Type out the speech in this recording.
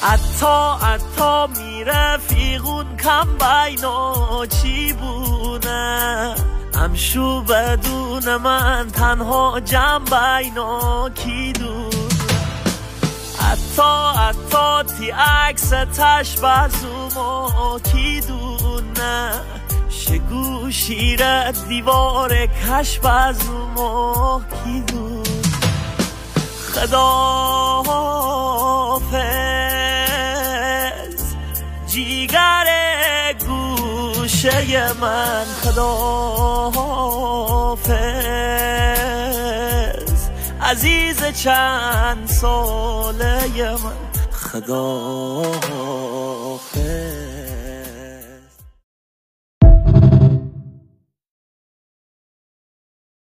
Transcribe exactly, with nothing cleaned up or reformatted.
عطا عطا می رفیقون کم بینا چی بونه همشو بدون من تنها جمع بینا کی دونه عطا عطا تی عکس تش بزوما کی دونه شگو شیر دیوار کش بزوما کی دونه خداحافظ جیگر گوشه من خداحافظ عزیز چند ساله من خداحافظ